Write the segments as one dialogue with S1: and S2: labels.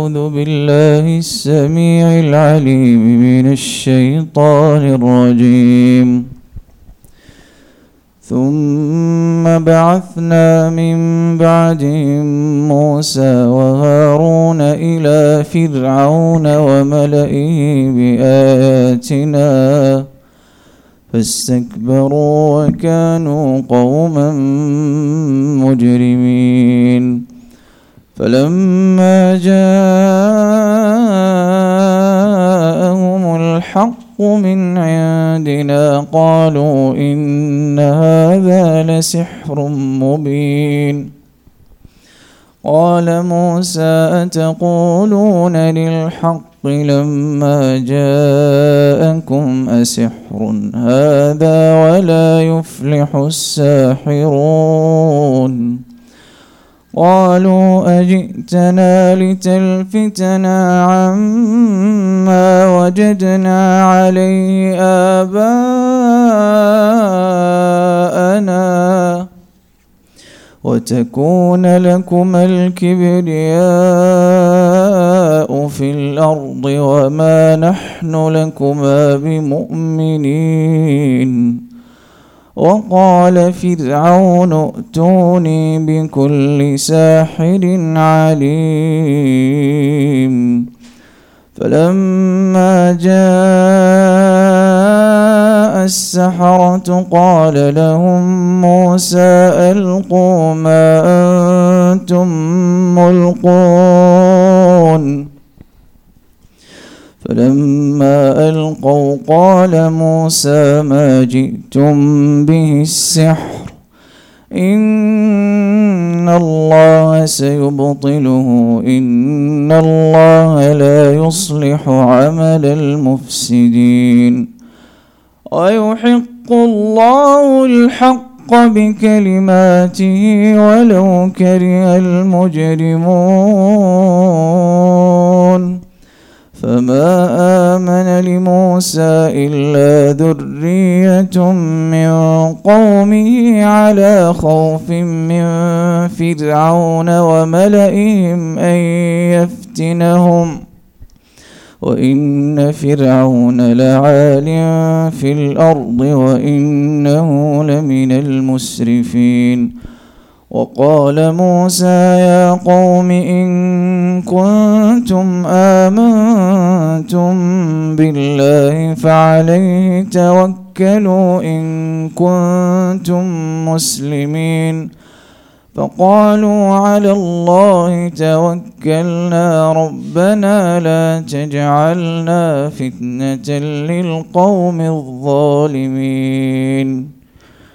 S1: أعوذ بالله السميع العليم من الشيطان الرجيم. ثم بعثنا من بعدهم موسى وهارون إلى فرعون وملئه بآياتنا فاستكبروا وكانوا قوما مجرمين. فلما جاءهم الحق من عندنا قالوا إن هذا لسحر مبين. قال موسى أتقولون للحق لما جاءكم أسحر هذا ولا يفلح الساحرون. قالوا أجئتنا لتلفتنا عما وجدنا عليه آباءنا وتكون لكما الكبرياء في الأرض وما نحن لكما بمؤمنين. وقال فرعون ائتوني بكل ساحر عليم. فلما جاء السحرة قال لهم موسى ألقوا ما أنتم ملقون. فلما ألقوا قال موسى ما جئتم به السحر إن الله سيبطله إن الله لا يصلح عمل المفسدين ويحق الله الحق بكلماته ولو كره المجرمون. فما آمن لموسى إلا ذرية من قومه على خوف من فرعون وملئهم أن يفتنهم وإن فرعون لعال في الأرض وإنه لمن المسرفين. وقال موسى يا قوم إن كنتم آمنتم بالله فعليه توكلوا إن كنتم مسلمين. فقالوا على الله توكلنا ربنا لا تجعلنا فتنة للقوم الظالمين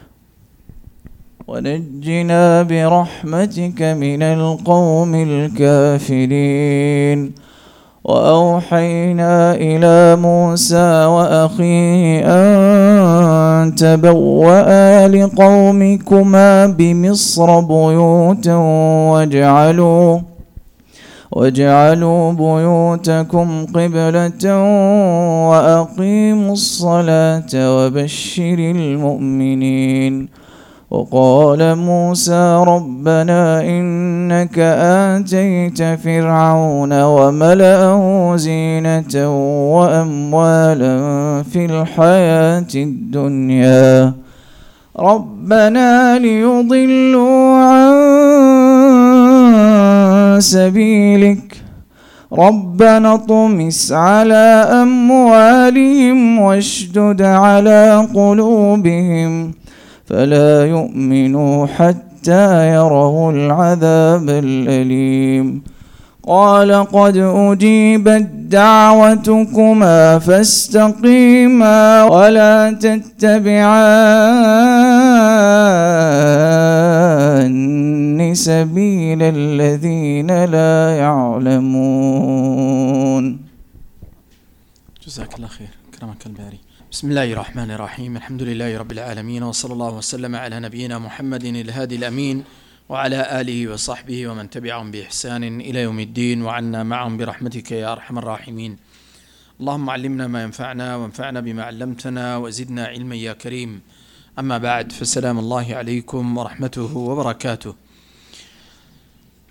S1: ونجنا برحمتك من القوم الكافرين. وأوحينا إلى موسى وأخيه أن تبوأ لقومكما بمصر بيوتا واجعلوا بيوتكم قبلة وأقيموا الصلاة وبشر المؤمنين. وقال موسى ربنا إنك آتيت فرعون وملأه زينة وأموالا في الحياة الدنيا ربنا ليضلوا عن سبيلك ربنا اطمس على أموالهم واشدد على قلوبهم فلا يؤمنوا حتى يروا العذاب الأليم. قال قد أجيبت دعوتكما فاستقيما ولا تتبعان سبيل الذين لا يعلمون.
S2: جزاك الله خير كرمك الباري. بسم الله الرحمن الرحيم. الحمد لله رب العالمين وصلى الله وسلم على نبينا محمد الهادي الأمين وعلى آله وصحبه ومن تبعهم بإحسان إلى يوم الدين وعنا معهم برحمتك يا أرحم الراحمين. اللهم علمنا ما ينفعنا وانفعنا بما علمتنا وزدنا علما يا كريم. أما بعد فسلام الله عليكم ورحمته وبركاته.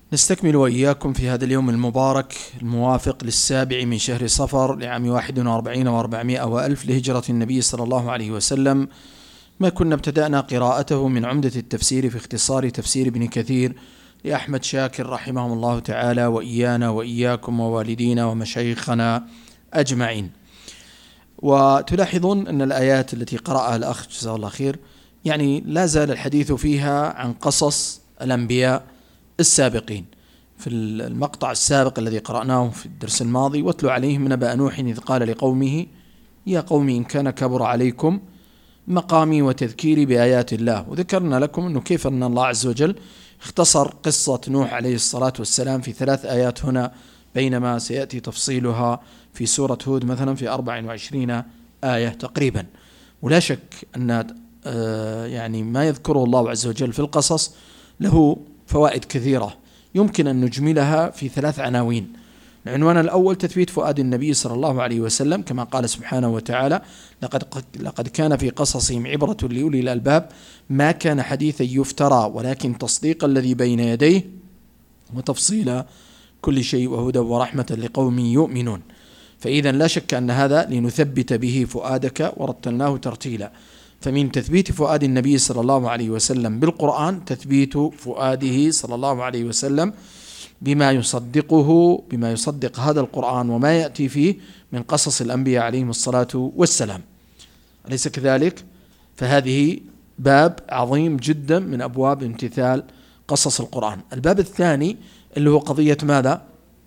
S2: نستكمل وإياكم في هذا اليوم المبارك الموافق للسابع من شهر صفر لعام 41 و400 وألف لهجرة النبي صلى الله عليه وسلم، ما كنا ابتدأنا قراءته من عمدة التفسير في اختصار تفسير ابن كثير لأحمد شاكر رحمهم الله تعالى، وإيانا وإياكم ووالدينا ومشايخنا أجمعين. وتلاحظون أن الآيات التي قرأها الأخ جزاه الله خير يعني لا زال الحديث فيها عن قصص الأنبياء السابقين. في المقطع السابق الذي قرأناه في الدرس الماضي: واتل عليهم نبأ نوح إذ قال لقومه يا قوم إن كان كبر عليكم مقامي وتذكيري بآيات الله. وذكرنا لكم أنه كيف أن الله عز وجل اختصر قصة نوح عليه الصلاة والسلام في 3 آيات هنا، بينما سيأتي تفصيلها في سورة هود مثلا في 24 آية تقريبا. ولا شك أن يعني ما يذكره الله عز وجل في القصص له فوائد كثيرة يمكن أن نجملها في 3 عناوين. العنوان الأول: تثبيت فؤاد النبي صلى الله عليه وسلم، كما قال سبحانه وتعالى: لقد كان في قصصهم عبرة لأولي الألباب ما كان حديثا يفترى ولكن تصديق الذي بين يديه وتفصيل كل شيء وهدى ورحمة لقوم يؤمنون. فإذا لا شك أن هذا لنثبت به فؤادك ورتلناه ترتيلا. فمن تثبيت فؤاد النبي صلى الله عليه وسلم بالقرآن تثبيت فؤاده صلى الله عليه وسلم بما يصدق هذا القرآن وما يأتي فيه من قصص الأنبياء عليهم الصلاة والسلام. أليس كذلك؟ فهذه باب عظيم جدا من أبواب امتثال قصص القرآن. الباب الثاني اللي هو قضية ماذا؟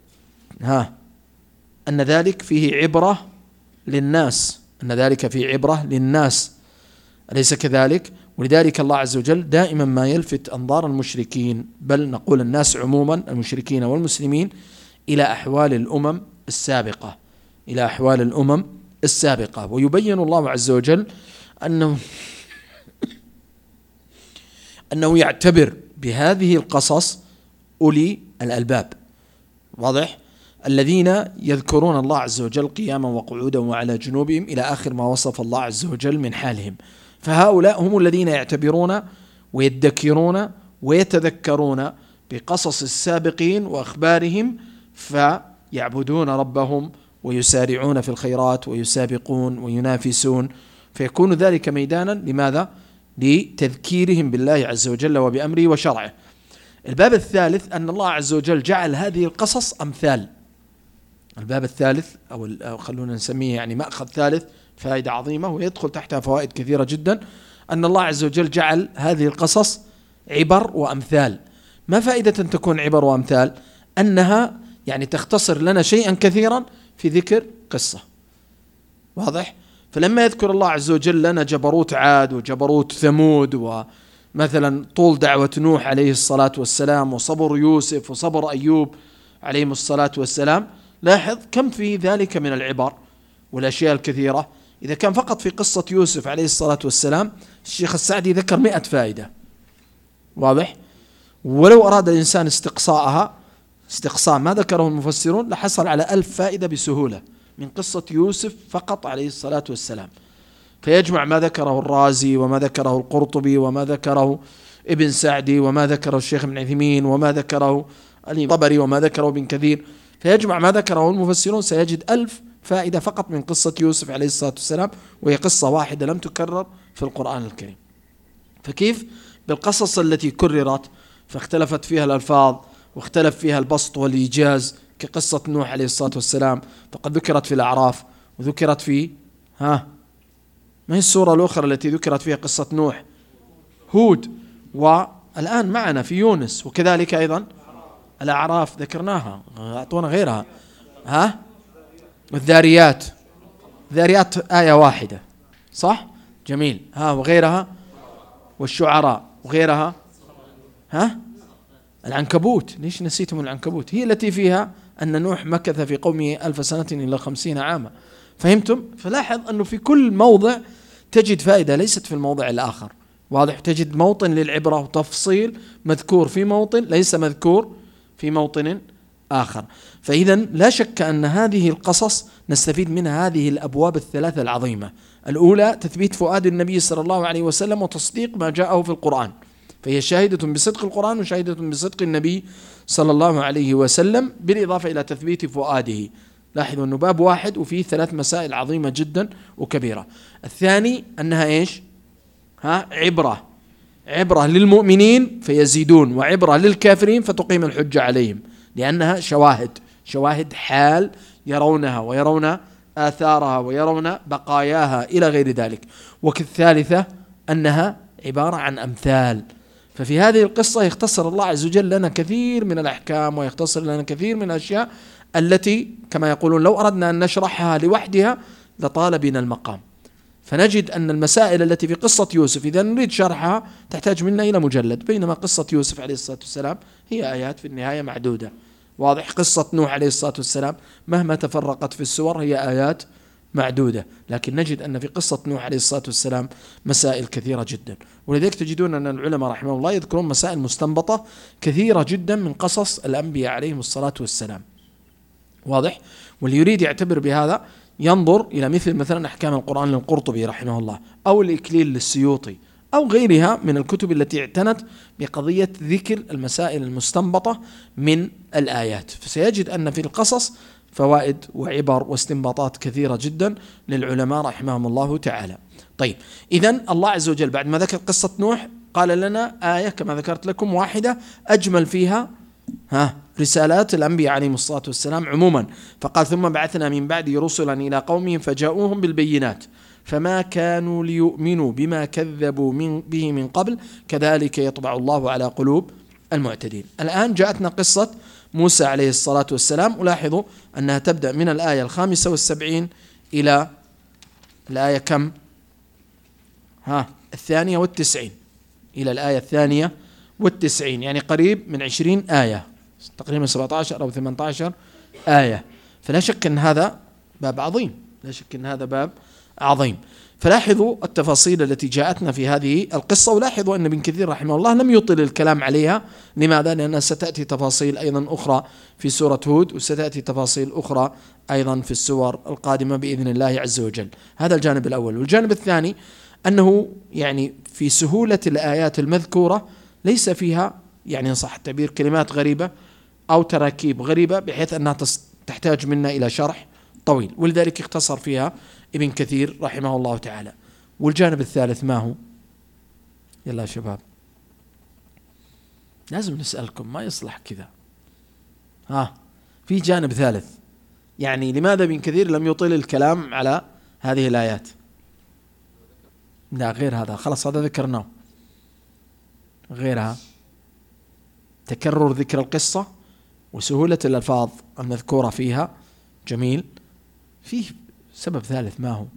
S2: أن ذلك فيه عبرة للناس، أليس كذلك؟ ولذلك الله عز وجل دائما ما يلفت أنظار المشركين، بل نقول الناس عموما المشركين والمسلمين، إلى أحوال الأمم السابقة، ويبين الله عز وجل أنه يعتبر بهذه القصص أولي الألباب، واضح؟ الذين يذكرون الله عز وجل قياما وقعودا وعلى جنوبهم إلى آخر ما وصف الله عز وجل من حالهم. فهؤلاء هم الذين يعتبرون ويدكرون ويتذكرون بقصص السابقين وأخبارهم، فيعبدون ربهم ويسارعون في الخيرات ويسابقون وينافسون، فيكون ذلك ميدانا لماذا؟ لتذكيرهم بالله عز وجل وبأمره وشرعه. الباب الثالث أن الله عز وجل جعل هذه القصص أمثال. الباب الثالث أو خلونا نسميه يعني مأخذ ثالث، فائدة عظيمة ويدخل تحتها فوائد كثيرة جدا، أن الله عز وجل جعل هذه القصص عبر وأمثال. ما فائدة أن تكون عبر وأمثال؟ أنها يعني تختصر لنا شيئا كثيرا في ذكر قصة، واضح؟ فلما يذكر الله عز وجل لنا جبروت عاد وجبروت ثمود، ومثلا طول دعوة نوح عليه الصلاة والسلام، وصبر يوسف وصبر أيوب عليهم الصلاة والسلام، لاحظ كم في ذلك من العبر والأشياء الكثيرة. إذا كان فقط في قصة يوسف عليه الصلاة والسلام الشيخ السعدي ذكر 100 فائدة، واضح؟ ولو أراد الإنسان استقصاء ما ذكره المفسرون لحصل على 1000 فائدة بسهولة من قصة يوسف فقط عليه الصلاة والسلام. فيجمع ما ذكره الرازي وما ذكره القرطبي وما ذكره ابن سعدي وما ذكره الشيخ ابن عثيمين وما ذكره الطبري وما ذكره ابن كثير، فيجمع ما ذكره المفسرون سيجد 1000 فائدة فقط من قصة يوسف عليه الصلاة والسلام، وهي قصة واحدة لم تكرر في القرآن الكريم. فكيف بالقصص التي كررت فاختلفت فيها الألفاظ واختلف فيها البسط والإيجاز، كقصة نوح عليه الصلاة والسلام فقد ذكرت في الأعراف وذكرت في ما هي السورة الأخرى التي ذكرت فيها قصة نوح؟ هود، والآن معنا في يونس، وكذلك أيضا الأعراف ذكرناها، أعطونا غيرها والذاريات آية واحدة، صح؟ جميل. وغيرها والشعراء وغيرها العنكبوت. ليش نسيتم العنكبوت؟ هي التي فيها أن نوح مكث في قومه 1000 سنة إلا 50 عاما. فهمتم؟ فلاحظ أنه في كل موضع تجد فائدة ليست في الموضع الآخر، واضح؟ تجد موطن للعبرة وتفصيل مذكور في موطن ليس مذكور في موطن آخر. فإذا لا شك أن هذه القصص نستفيد منها هذه الأبواب الثلاثة العظيمة. الأولى تثبيت فؤاد النبي صلى الله عليه وسلم وتصديق ما جاءه في القرآن، فهي شاهدة بصدق القرآن وشاهدة بصدق النبي صلى الله عليه وسلم، بالإضافة إلى تثبيت فؤاده. لاحظوا أنه باب واحد وفيه 3 مسائل عظيمة جدا وكبيرة. الثاني أنها إيش؟ عبرة للمؤمنين فيزيدون، وعبرة للكافرين فتقيم الحجة عليهم، لأنها شواهد حال يرونها ويرون آثارها ويرون بقاياها إلى غير ذلك. والثالثة أنها عبارة عن أمثال. ففي هذه القصة يختصر الله عز وجل لنا كثير من الأحكام، ويختصر لنا كثير من الأشياء التي كما يقولون لو أردنا أن نشرحها لوحدها لطال بنا المقام. فنجد أن المسائل التي في قصة يوسف إذا نريد شرحها تحتاج منا إلى مجلد، بينما قصة يوسف عليه الصلاة والسلام هي آيات في النهاية معدودة. واضح؟ قصة نوح عليه الصلاة والسلام مهما تفرقت في السور هي آيات معدودة، لكن نجد أن في قصة نوح عليه الصلاة والسلام مسائل كثيرة جدا. ولذلك تجدون أن العلماء رحمه الله يذكرون مسائل مستنبطة كثيرة جدا من قصص الأنبياء عليهم الصلاة والسلام. واضح؟ واللي يريد يعتبر بهذا ينظر إلى مثلا أحكام القرآن للقرطبي رحمه الله، أو الإكليل للسيوطي، أو غيرها من الكتب التي اعتنت بقضية ذكر المسائل المستنبطة من الآيات. فسيجد أن في القصص فوائد وعبر واستنباطات كثيرة جدا للعلماء رحمهم الله تعالى. طيب، إذن الله عز وجل بعد ما ذكر قصة نوح قال لنا آية كما ذكرت لكم واحدة أجمل فيها رسالات الأنبياء عليهم الصلاة والسلام عموما. فقال ثم بعثنا من بعده رسلا إلى قومهم فجاءوهم بالبينات فما كانوا ليؤمنوا بما كذبوا به من قبل كذلك يطبع الله على قلوب المعتدين. الآن جاءتنا قصة موسى عليه الصلاة والسلام، ولاحظوا أنها تبدأ من الآية 75 إلى الآية كم؟ 92 إلى الآية 92، يعني قريب من 20 آية، تقريبا 17 أو 18 آية. فلا شك أن هذا باب عظيم، فلاحظوا التفاصيل التي جاءتنا في هذه القصة. ولاحظوا أن ابن كثير رحمه الله لم يطل الكلام عليها. لماذا؟ لأنها ستأتي تفاصيل أيضا أخرى في سورة هود، وستأتي تفاصيل أخرى أيضا في السور القادمة بإذن الله عز وجل. هذا الجانب الأول. والجانب الثاني أنه يعني في سهولة الآيات المذكورة ليس فيها يعني إن صح التعبير كلمات غريبة أو تراكيب غريبة بحيث أنها تحتاج منا إلى شرح طويل، ولذلك اختصر فيها ابن كثير رحمه الله تعالى. والجانب الثالث ما هو؟ يلا يا شباب لازم نسألكم، ما يصلح كذا. في جانب ثالث، يعني لماذا ابن كثير لم يطيل الكلام على هذه الآيات؟ لا، غير هذا خلاص، هذا ذكرناه. غيرها تكرر ذكر القصة وسهولة الألفاظ المذكورة فيها، جميل. فيه سبب ثالث، ما هو؟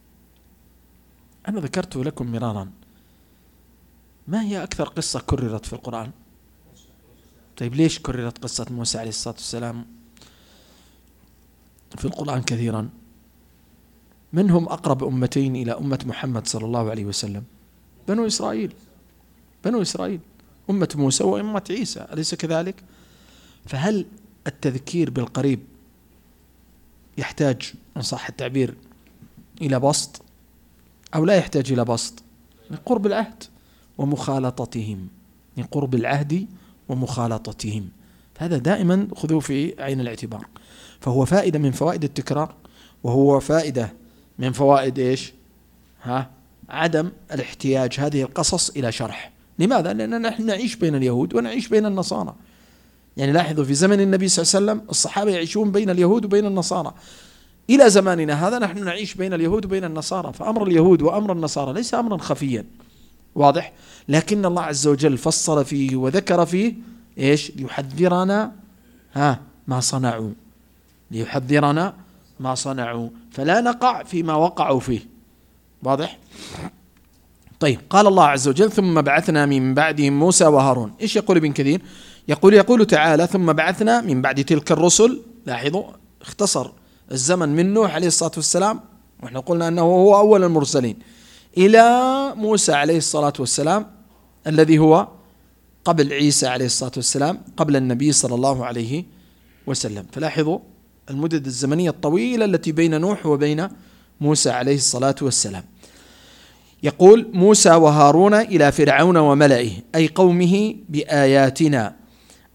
S2: أنا ذكرته لكم مرارا. ما هي أكثر قصة كررت في القرآن؟ طيب ليش كررت قصة موسى عليه الصلاة والسلام في القرآن كثيرا؟ من هم أقرب أمتين إلى أمة محمد صلى الله عليه وسلم؟ بنو إسرائيل، أمة موسى وأمة عيسى، أليس كذلك؟ فهل التذكير بالقريب يحتاج إن صح التعبير إلى بسط أو لا يحتاج إلى بسط؟ لقرب العهد ومخالطتهم، هذا دائما خذوه في عين الاعتبار. فهو فائدة من فوائد التكرار، وهو فائدة من فوائد إيش؟ عدم الاحتياج هذه القصص إلى شرح. لماذا؟ لأننا نحن نعيش بين اليهود ونعيش بين النصارى. يعني لاحظوا في زمن النبي صلى الله عليه وسلم الصحابة يعيشون بين اليهود وبين النصارى، إلى زماننا هذا نحن نعيش بين اليهود وبين النصارى. فأمر اليهود وأمر النصارى ليس أمرا خفيا، واضح؟ لكن الله عز وجل فصل فيه وذكر فيه إيش؟ ليحذرنا ما صنعوا فلا نقع فيما وقعوا فيه. واضح؟ طيب، قال الله عز وجل ثم بعثنا من بعدهم موسى وهارون. إيش يقول ابن كثير؟ يقول تعالى ثم بعثنا من بعد تلك الرسل. لاحظوا اختصر الزمن من نوح عليه الصلاة والسلام، ونحن قلنا أنه هو أول المرسلين، إلى موسى عليه الصلاة والسلام الذي هو قبل عيسى عليه الصلاة والسلام، قبل النبي صلى الله عليه وسلم. فلاحظوا المدد الزمنية الطويلة التي بين نوح وبين موسى عليه الصلاة والسلام. يقول موسى وهارون إلى فرعون وملئه أي قومه بآياتنا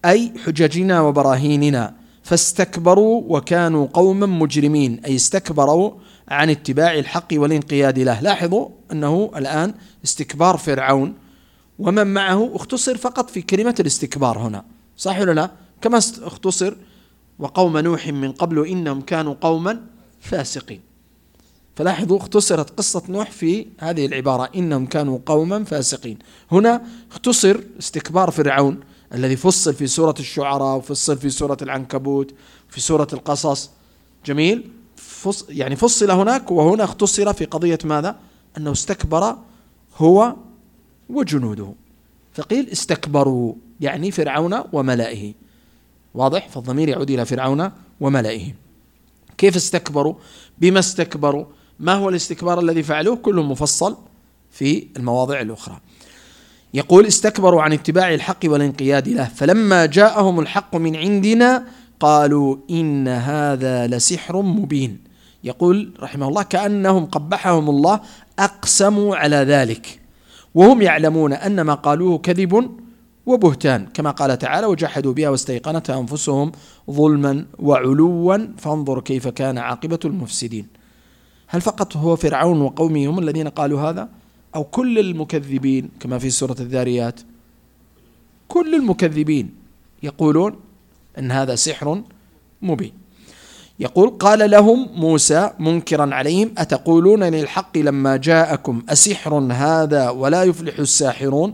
S2: أي حججنا وبراهيننا، فاستكبروا وكانوا قوما مجرمين، أي استكبروا عن اتباع الحق والانقياد له. لاحظوا أنه الآن استكبار فرعون ومن معه اختصر فقط في كلمة الاستكبار هنا، صح ولا لا؟ كما اختصر وقوم نوح من قبل إنهم كانوا قوما فاسقين. فلاحظوا اختصرت قصة نوح في هذه العبارة إنهم كانوا قوما فاسقين. هنا اختصر استكبار فرعون الذي فصل في سورة الشعراء وفصل في سورة العنكبوت في سورة القصص. جميل، يعني فصل هناك وهنا اختصر في قضية ماذا؟ أنه استكبر هو وجنوده، فقيل استكبروا يعني فرعون وملئه. واضح؟ فالضمير يعود إلى فرعون وملئه. كيف استكبروا؟ بما استكبروا؟ ما هو الاستكبار الذي فعلوه؟ كله مفصل في المواضع الأخرى. يقول استكبروا عن اتباع الحق والانقياد له، فلما جاءهم الحق من عندنا قالوا إن هذا لسحر مبين. يقول رحمه الله كأنهم قبحهم الله أقسموا على ذلك وهم يعلمون أن ما قالوه كذب وبهتان، كما قال تعالى وجحدوا بها واستيقنتها أنفسهم ظلما وعلوا فانظر كيف كان عاقبة المفسدين. هل فقط هو فرعون وقومه هم الذين قالوا هذا، أو كل المكذبين كما في سورة الذاريات؟ كل المكذبين يقولون أن هذا سحر مبين. يقول قال لهم موسى منكرا عليهم أتقولون للحق لما جاءكم أسحر هذا ولا يفلح الساحرون.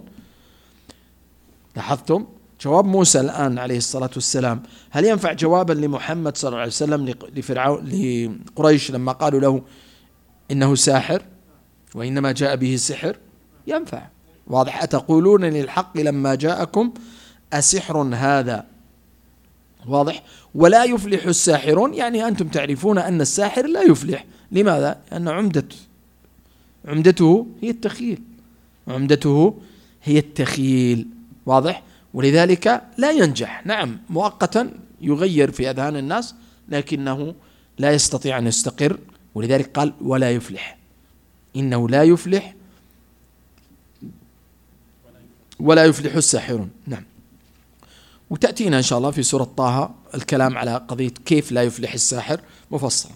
S2: لاحظتم جواب موسى الآن عليه الصلاة والسلام هل ينفع جوابا لمحمد صلى الله عليه وسلم لقريش لما قالوا له إنه ساحر وإنما جاء به سحر؟ ينفع. واضح؟ أتقولون للحق لما جاءكم أسحر هذا، واضح؟ ولا يفلح الساحرون، يعني أنتم تعرفون أن الساحر لا يفلح. لماذا؟ لأن عمدته هي التخيل، عمدته هي التخيل. واضح؟ ولذلك لا ينجح. نعم مؤقتا يغير في أذهان الناس لكنه لا يستطيع أن يستقر، ولذلك قال ولا يفلح، إنه لا يفلح ولا يفلح الساحرون. نعم. وتأتينا إن شاء الله في سورة طه الكلام على قضية كيف لا يفلح الساحر مفصلا.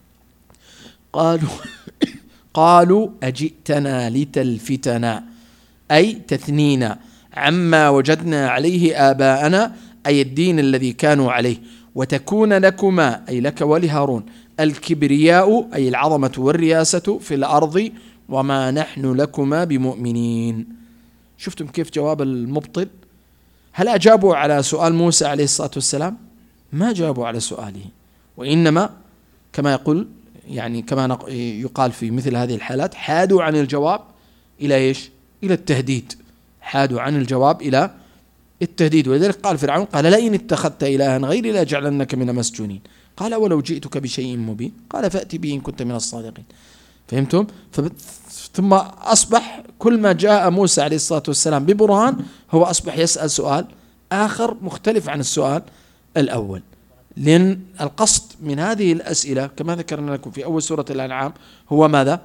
S2: قالوا أجئتنا لتلفتنا أي تثنينا عما وجدنا عليه آباءنا، أي الدين الذي كانوا عليه، وتكون لكما أي لك ولهارون الكبرياء أي العظمة والرياسة في الأرض وما نحن لكما بمؤمنين. شفتم كيف جواب المبطل؟ هل أجابوا على سؤال موسى عليه الصلاة والسلام؟ ما جابوا على سؤاله، وإنما كما يقول يعني كما يقال في مثل هذه الحالات حادوا عن الجواب إلى إيش؟ إلى التهديد. حادوا عن الجواب إلى التهديد. ولذلك قال فرعون قال لئن اتخذت إلها غيري لأجعلنك من المسجونين. قال ولو جئتك بشيء مبين قال فأتي به إن كنت من الصادقين. فهمتم؟ ثم أصبح كل ما جاء موسى عليه الصلاة والسلام ببرهان هو أصبح يسأل سؤال آخر مختلف عن السؤال الأول، لأن القصد من هذه الأسئلة كما ذكرنا لكم في أول سورة الأنعام هو ماذا؟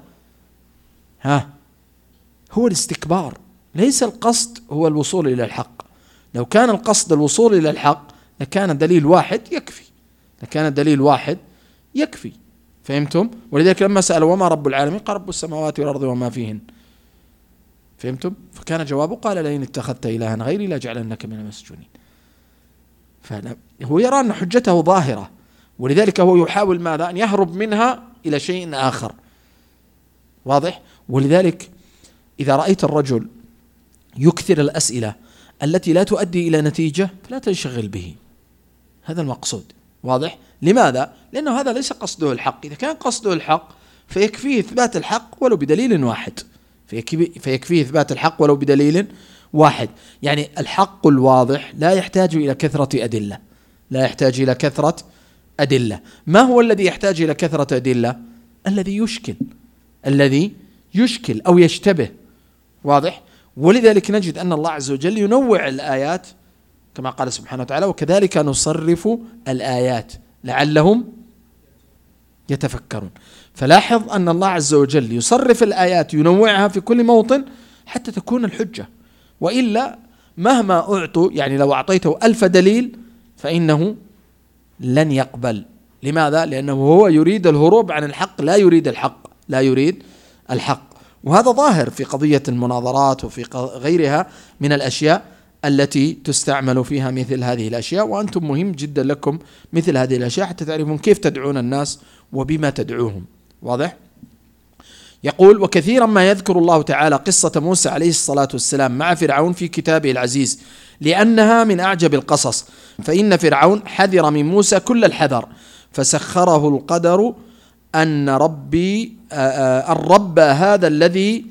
S2: هو الاستكبار، ليس القصد هو الوصول إلى الحق. لو كان القصد الوصول إلى الحق لكان دليل واحد يكفي، فهمتم؟ ولذلك لما سألوا وما رب العالمين قال رب السماوات والأرض وما فيهن. فهمتم؟ فكان جوابه قال لئن اتخذت إلها غيري لأجعلنك من المسجونين. هو يرى أن حجته ظاهرة، ولذلك هو يحاول ماذا؟ أن يهرب منها إلى شيء آخر. واضح؟ ولذلك إذا رأيت الرجل يكثر الأسئلة التي لا تؤدي إلى نتيجة فلا تنشغل به، هذا المقصود. واضح؟ لماذا؟ لأنه هذا ليس قصده الحق. إذا كان قصده الحق فيكفيه إثبات الحق ولو بدليل واحد، فيكفيه إثبات الحق ولو بدليل واحد. يعني الحق الواضح لا يحتاج إلى كثرة أدلة. ما هو الذي يحتاج إلى كثرة أدلة؟ الذي يشكل أو يشتبه. واضح؟ ولذلك نجد أن الله عز وجل ينوع الآيات كما قال سبحانه وتعالى وكذلك نصرف الآيات لعلهم يتفكرون. فلاحظ أن الله عز وجل يصرف الآيات ينوعها في كل موطن حتى تكون الحجة، وإلا مهما أعطوا، يعني لو أعطيته 1000 دليل فإنه لن يقبل. لماذا؟ لأنه هو يريد الهروب عن الحق، لا يريد الحق. وهذا ظاهر في قضية المناظرات وفي غيرها من الأشياء التي تستعمل فيها مثل هذه الأشياء. وأنتم مهم جدا لكم مثل هذه الأشياء حتى تعرفون كيف تدعون الناس وبما تدعوهم. واضح؟ يقول: وكثيرا ما يذكر الله تعالى قصة موسى عليه الصلاة والسلام مع فرعون في كتابه العزيز، لأنها من أعجب القصص. فإن فرعون حذر من موسى كل الحذر، فسخره القدر أن الرب هذا الذي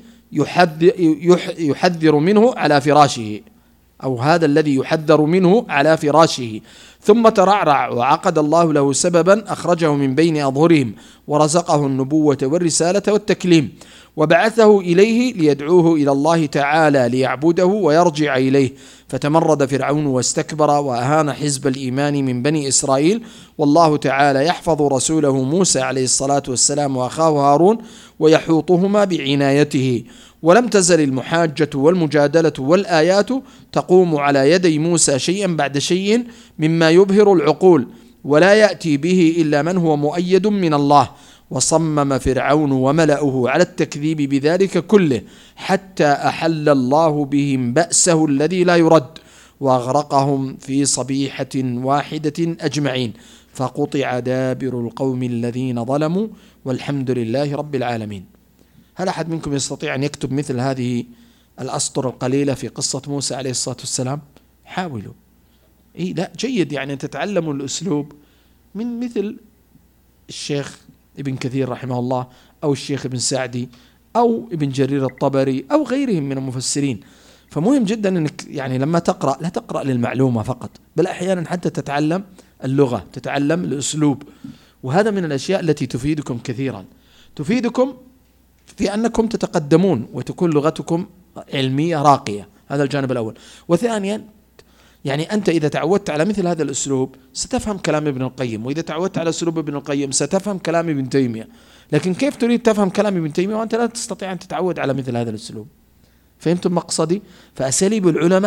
S2: يحذر منه على فراشه، أو هذا الذي يحذر منه على فراشه، ثم ترعرع وعقد الله له سببا أخرجه من بين أظهرهم، ورزقه النبوة والرسالة والتكليم، وبعثه إليه ليدعوه إلى الله تعالى ليعبده ويرجع إليه. فتمرد فرعون واستكبر وأهان حزب الإيمان من بني إسرائيل، والله تعالى يحفظ رسوله موسى عليه الصلاة والسلام وأخاه هارون ويحوطهما بعنايته. ولم تزل المحاجة والمجادلة والآيات تقوم على يدي موسى شيئا بعد شيء مما يبهر العقول، ولا يأتي به إلا من هو مؤيد من الله. وصمم فرعون وملأه على التكذيب بذلك كله، حتى أحل الله بهم بأسه الذي لا يرد، وأغرقهم في صبيحة واحدة أجمعين، فقطع دابر القوم الذين ظلموا، والحمد لله رب العالمين. هل أحد منكم يستطيع أن يكتب مثل هذه الأسطر القليلة في قصة موسى عليه الصلاة والسلام؟ حاولوا. لا جيد، يعني تتعلموا الأسلوب من مثل الشيخ ابن كثير رحمه الله، أو الشيخ ابن سعدي، أو ابن جرير الطبري، أو غيرهم من المفسرين. فمهم جدا أنك يعني لما تقرأ لا تقرأ للمعلومة فقط، بل أحيانا حتى تتعلم اللغة، تتعلم الأسلوب. وهذا من الأشياء التي تفيدكم كثيرا، تفيدكم في أنكم تتقدمون وتكون لغتكم علمية راقية. هذا الجانب الأول. وثانيا يعني أنت إذا تعودت على مثل هذا الأسلوب ستفهم كلام ابن القيم، وإذا تعودت على أسلوب ابن القيم ستفهم كلام ابن تيمية. لكن كيف تريد تفهم كلام ابن تيمية وأنت لا تستطيع أن تتعود على مثل هذا الأسلوب؟ فهمتم مقصدي؟ فأساليب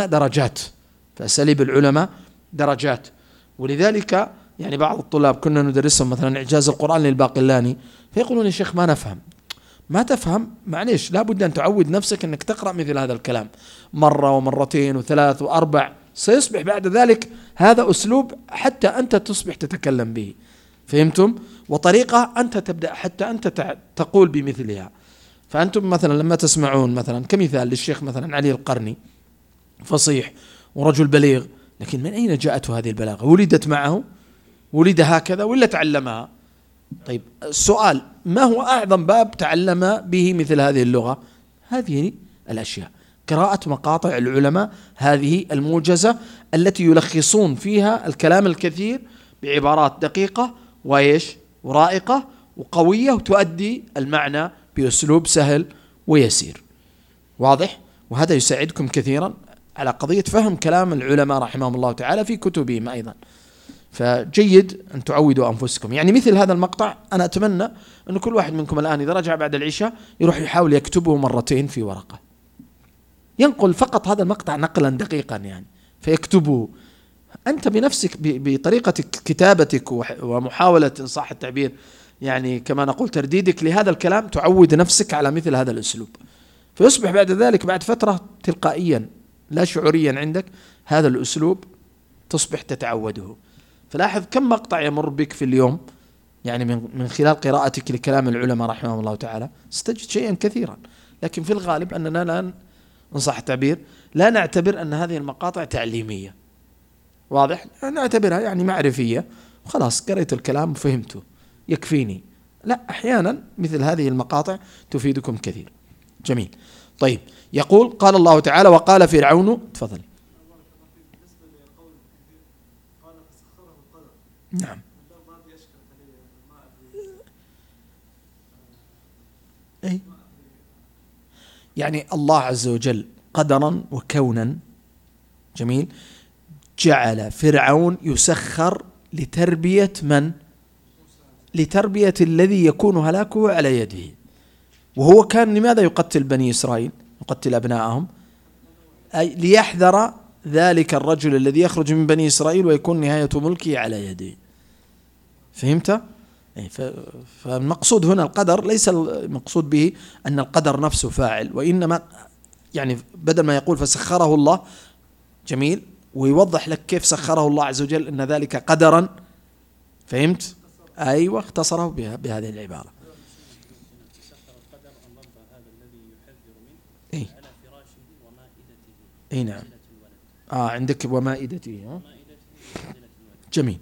S2: العلماء درجات. ولذلك يعني بعض الطلاب كنا ندرسهم مثلا إعجاز القرآن للباقلاني، فيقولون يا شيخ ما نفهم. ما تفهم معليش، لابد أن تعود نفسك أنك تقرأ مثل هذا الكلام مرة ومرتين وثلاث وأربع، سيصبح بعد ذلك هذا أسلوب حتى أنت تصبح تتكلم به. فهمتم؟ وطريقة أنت تبدأ حتى أنت تقول بمثلها. فأنتم مثلا لما تسمعون مثلا كمثال للشيخ مثلا علي القرني، فصيح ورجل بليغ، لكن من أين جاءته هذه البلاغة؟ ولدت معه؟ ولد هكذا ولا تعلمها؟ طيب السؤال، ما هو أعظم باب تعلم به مثل هذه اللغة؟ هذه الأشياء، قراءة مقاطع العلماء هذه الموجزة التي يلخصون فيها الكلام الكثير بعبارات دقيقة ورائقة وقوية، وتؤدي المعنى بأسلوب سهل ويسير. واضح؟ وهذا يساعدكم كثيرا على قضية فهم كلام العلماء رحمهم الله تعالى في كتبهم أيضا. فجيد أن تعودوا أنفسكم. يعني مثل هذا المقطع أنا أتمنى أن كل واحد منكم الآن إذا رجع بعد العشاء يروح يحاول يكتبه مرتين في ورقة، ينقل فقط هذا المقطع نقلا دقيقا يعني، فيكتبه أنت بنفسك بطريقة كتابتك ومحاولة إن صح التعبير يعني كما نقول ترديدك لهذا الكلام، تعود نفسك على مثل هذا الأسلوب، فيصبح بعد ذلك بعد فترة تلقائيا لا شعوريا عندك هذا الأسلوب تصبح تتعوده. فلاحظ كم مقطع يمر بك في اليوم يعني من خلال قراءتك لكلام العلماء رحمهم الله تعالى، ستجد شيئا كثيرا. لكن في الغالب أننا لا إن صح التعبير لا نعتبر أن هذه المقاطع تعليمية. واضح؟ نعتبرها يعني معرفية، وخلاص قريت الكلام وفهمته يكفيني. لا، أحيانا مثل هذه المقاطع تفيدكم كثير. جميل. طيب، يقول قال الله تعالى وقال فرعون، تفضل. نعم. أي يعني الله عز وجل قدرا وكونا، جميل، جعل فرعون يسخر لتربية من؟ لتربية الذي يكون هلاكه على يده. وهو كان لماذا يقتل بني إسرائيل، يقتل أبنائهم؟ أي ليحذر ذلك الرجل الذي يخرج من بني إسرائيل ويكون نهاية ملكه على يديه. فهمت؟ فالمقصود هنا القدر ليس المقصود به أن القدر نفسه فاعل، وإنما يعني بدل ما يقول فسخره الله، جميل، ويوضح لك كيف سخره الله عز وجل أن ذلك قدرا. فهمت؟ أيوة، اختصره بهذه العبارة. إيه؟ أي نعم. عندك ومائدته. جميل،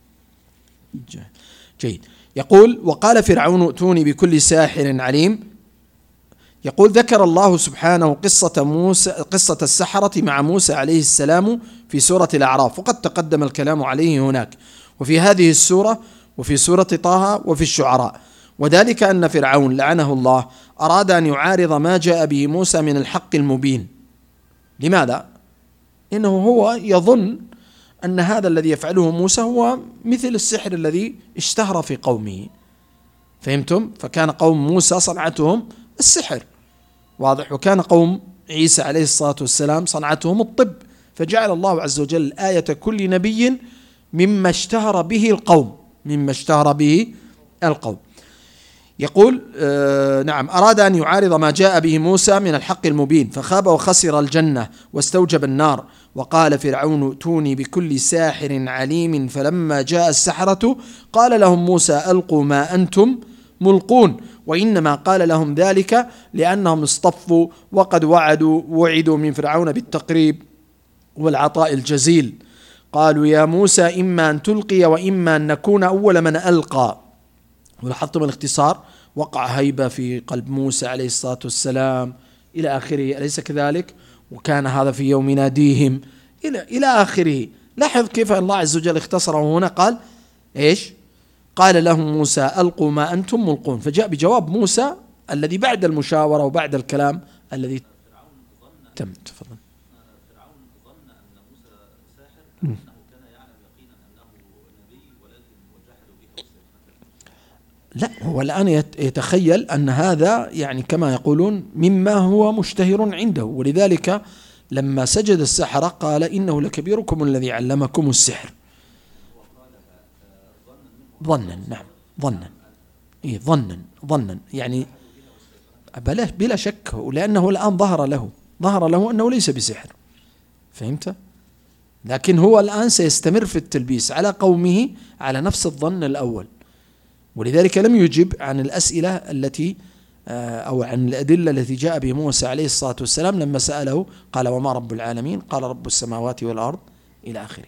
S2: جيد. يقول وقال فرعون ائتوني بكل ساحر عليم. يقول ذكر الله سبحانه قصة السحرة مع موسى عليه السلام في سورة الأعراف، وقد تقدم الكلام عليه هناك وفي هذه السورة وفي سورة طه وفي الشعراء. وذلك أن فرعون لعنه الله أراد أن يعارض ما جاء به موسى من الحق المبين. لماذا؟ إنه هو يظن أن هذا الذي يفعله موسى هو مثل السحر الذي اشتهر في قومه. فهمتم؟ فكان قوم موسى صنعتهم السحر، واضح، وكان قوم عيسى عليه الصلاة والسلام صنعتهم الطب. فجعل الله عز وجل آية كل نبي مما اشتهر به القوم. يقول نعم، أراد أن يعارض ما جاء به موسى من الحق المبين، فخاب وخسر الجنة واستوجب النار. وقال فرعون ائتوني بكل ساحر عليم. فلما جاء السحرة قال لهم موسى ألقوا ما أنتم ملقون. وإنما قال لهم ذلك لأنهم اصطفوا وقد وعدوا من فرعون بالتقريب والعطاء الجزيل. قالوا يا موسى إما أن تلقي وإما أن نكون أول من ألقى. ولاحظتم الاختصار، وقع هيبة في قلب موسى عليه الصلاة والسلام إلى آخره، أليس كذلك؟ وكان هذا في يوم ناديهم إلى آخره. لاحظ كيف الله عز وجل اختصره هنا، قال إيش؟ قال لهم موسى ألقوا ما أنتم ملقون. فجاء بجواب موسى الذي بعد المشاورة وبعد الكلام الذي تم. تفضل. فرعون ظن أن موسى ساحر، أنه كان يعلم يقينا أنه نبي، ولكن وجحدوا به. لا، هو الآن يتخيل أن هذا يعني كما يقولون مما هو مشتهر عنده، ولذلك لما سجد السحرة قال إنه لكبيركم الذي علمكم السحر. ظنا، نعم، ظنا يعني بلا شك، لأنه الآن ظهر له أنه ليس بسحر. فهمت؟ لكن هو الآن سيستمر في التلبيس على قومه على نفس الظن الأول، ولذلك لم يجب عن الأسئلة التي أو عن الأدلة التي جاء به موسى عليه الصلاة والسلام لما سأله قال وما رب العالمين؟ قال رب السماوات والأرض إلى آخره.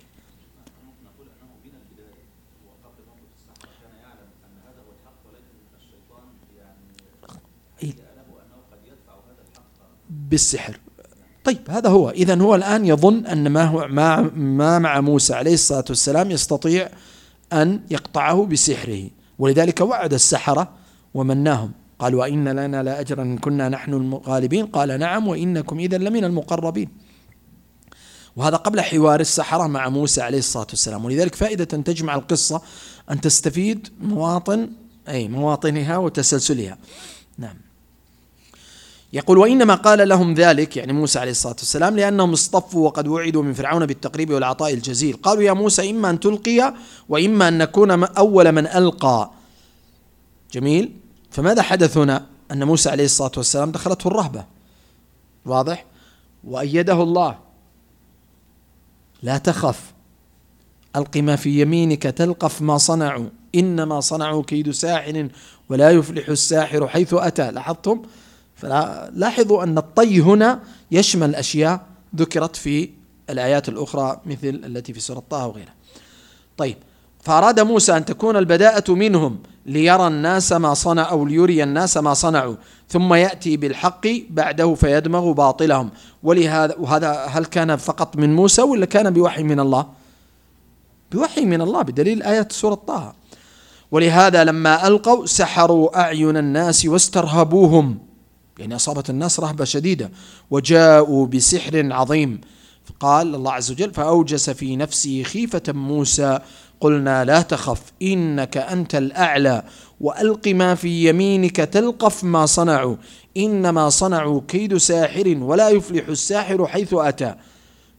S2: بالسحر. طيب هذا هو. إذن هو الآن يظن أن ما مع موسى عليه الصلاة والسلام يستطيع أن يقطعه بسحره، ولذلك وعد السحرة ومناهم، قال وإن لنا لأجرا إن كنا نحن الغالبين. قال نعم وإنكم إذن لمن المقربين. وهذا قبل حوار السحرة مع موسى عليه الصلاة والسلام. ولذلك فائدة تجمع القصة أن تستفيد مواطنها وتسلسلها. نعم. يقول وإنما قال لهم ذلك يعني موسى عليه الصلاة والسلام لأنهم اصطفوا وقد وعدوا من فرعون بالتقريب والعطاء الجزيل. قالوا يا موسى إما أن تلقي وإما أن نكون أول من ألقى. جميل. فماذا حدث هنا؟ أن موسى عليه الصلاة والسلام دخلته الرهبة، واضح، وأيده الله. لا تخف، ألق ما في يمينك تلقف ما صنعوا إنما صنعوا كيد ساحر ولا يفلح الساحر حيث أتى. لاحظتم؟ فلاحظوا أن الطي هنا يشمل أشياء ذكرت في الآيات الأخرى مثل التي في سورة طه وغيرها. طيب، فأراد موسى أن تكون البداءة منهم ليرى الناس ما صنعوا أو ليري الناس ما صنعوا ثم يأتي بالحق بعده فيدمغ باطلهم. وهذا هل كان فقط من موسى ولا كان بوحي من الله؟ بوحي من الله، بدليل آيات سورة طه. ولهذا لما ألقوا سحروا أعين الناس واسترهبوهم، يعني أصابت الناس رهبة شديدة، وجاءوا بسحر عظيم. فقال الله عز وجل فأوجس في نفسه خيفة موسى قلنا لا تخف إنك أنت الأعلى وألق ما في يمينك تلقف ما صنعوا إنما صنعوا كيد ساحر ولا يفلح الساحر حيث أتى.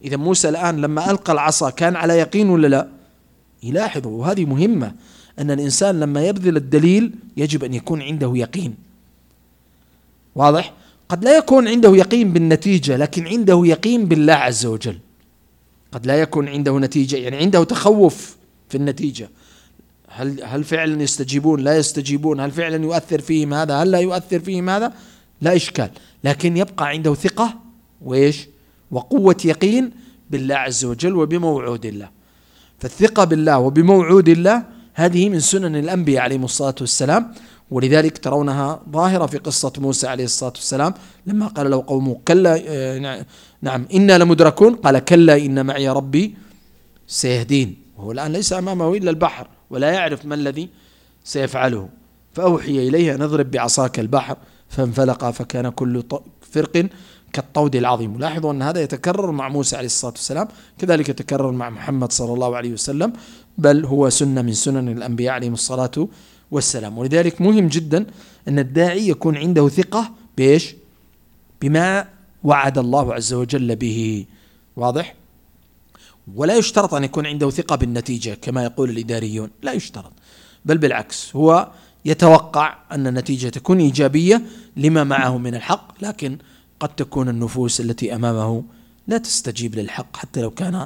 S2: إذا موسى الآن لما ألقى العصا كان على يقين ولا لا؟ يلاحظوا، وهذه مهمة، أن الإنسان لما يبذل الدليل يجب أن يكون عنده يقين. واضح؟ قد لا يكون عنده يقين بالنتيجة، لكن عنده يقين بالله عز وجل. قد لا يكون عنده نتيجة، يعني عنده تخوف في النتيجة، هل فعلا يستجيبون لا يستجيبون، هل فعلا يؤثر فيهم هذا هل لا يؤثر فيهم هذا، لا إشكال، لكن يبقى عنده ثقة وقوة يقين بالله عز وجل وبموعود الله. فالثقة بالله وبموعود الله هذه من سنن الأنبياء عليهم الصلاة والسلام، ولذلك ترونها ظاهرة في قصة موسى عليه الصلاة والسلام لما قال له قومه كلا نعم إنا لمدركون، قال كلا إن معي ربي سيهدين، وهو الآن ليس أمامه إلا البحر ولا يعرف ما الذي سيفعله، فأوحي إليه أن اضرب بعصاك البحر فانفلق فكان كل فرق كالطود العظيم. لاحظوا أن هذا يتكرر مع موسى عليه الصلاة والسلام، كذلك يتكرر مع محمد صلى الله عليه وسلم، بل هو سنة من سنن الأنبياء عليهم الصلاة والسلام. ولذلك مهم جدا أن الداعي يكون عنده ثقة بما وعد الله عز وجل به. واضح؟ ولا يشترط أن يكون عنده ثقة بالنتيجة كما يقول الإداريون، لا يشترط، بل بالعكس هو يتوقع أن النتيجة تكون إيجابية لما معه من الحق، لكن قد تكون النفوس التي أمامه لا تستجيب للحق حتى لو كان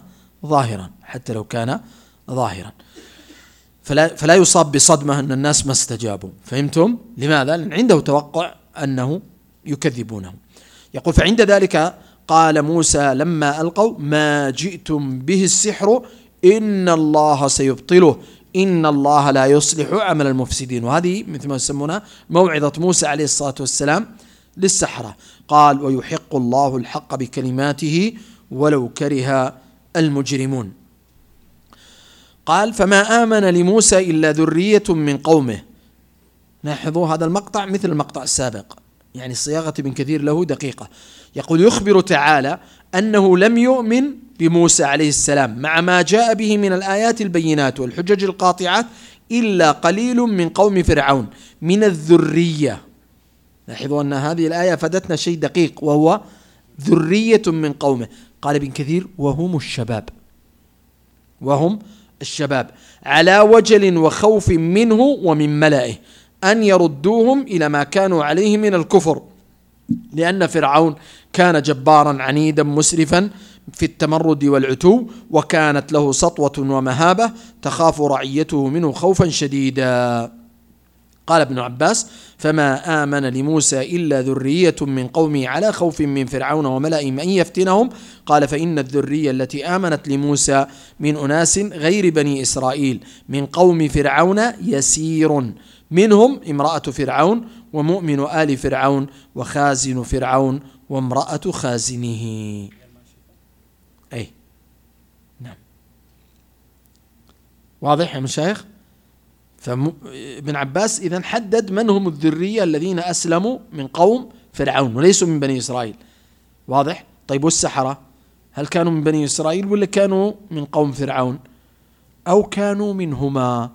S2: ظاهرا، فلا يصاب بصدمة أن الناس ما استجابوا. فهمتم؟ لماذا؟ لأن عنده توقع أنه يكذبونه. يقول فعند ذلك قال موسى لما ألقوا ما جئتم به السحر إن الله سيبطله إن الله لا يصلح عمل المفسدين. وهذه مثل ما يسمونها موعظة موسى عليه الصلاة والسلام للسحرة. قال ويحق الله الحق بكلماته ولو كره المجرمون. قال فما آمن لموسى إلا ذرية من قومه. لاحظوا هذا المقطع مثل المقطع السابق، يعني صياغة ابن كثير له دقيقة. يقول يخبر تعالى أنه لم يؤمن بموسى عليه السلام مع ما جاء به من الآيات البينات والحجج القاطعات إلا قليل من قوم فرعون من الذرية. لاحظوا أن هذه الآية فادتنا شيء دقيق، وهو ذرية من قومه. قال ابن كثير وهم الشباب على وجل وخوف منه ومن ملئه أن يردوهم إلى ما كانوا عليه من الكفر، لأن فرعون كان جبارا عنيدا مسرفا في التمرد والعتو، وكانت له سطوة ومهابة تخاف رعيته منه خوفا شديدا. قال ابن عباس فما آمن لموسى إلا ذرية من قومه على خوف من فرعون وملئهم أن يفتنهم. قال فإن الذرية التي آمنت لموسى من أناس غير بني إسرائيل من قوم فرعون يسير، منهم امرأة فرعون ومؤمن آل فرعون وخازن فرعون وامرأة خازنه. أي نعم، واضح يا مشايخ؟ فابن عباس إذن حدد من هم الذرية الذين أسلموا من قوم فرعون وليسوا من بني إسرائيل. واضح؟ طيب والسحرة هل كانوا من بني إسرائيل ولا كانوا من قوم فرعون أو كانوا منهما؟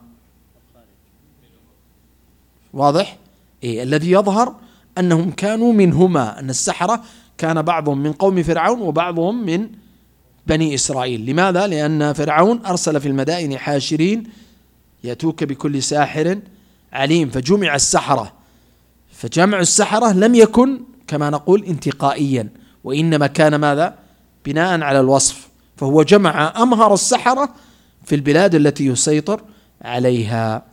S2: واضح؟ الذي يظهر أنهم كانوا منهما، أن السحرة كان بعضهم من قوم فرعون وبعضهم من بني إسرائيل. لماذا؟ لأن فرعون أرسل في المدائن حاشرين يأتوك بكل ساحر عليم، فجمع السحرة. فجمع السحرة لم يكن كما نقول انتقائيا، وإنما كان ماذا؟ بناء على الوصف. فهو جمع أمهر السحرة في البلاد التي يسيطر عليها،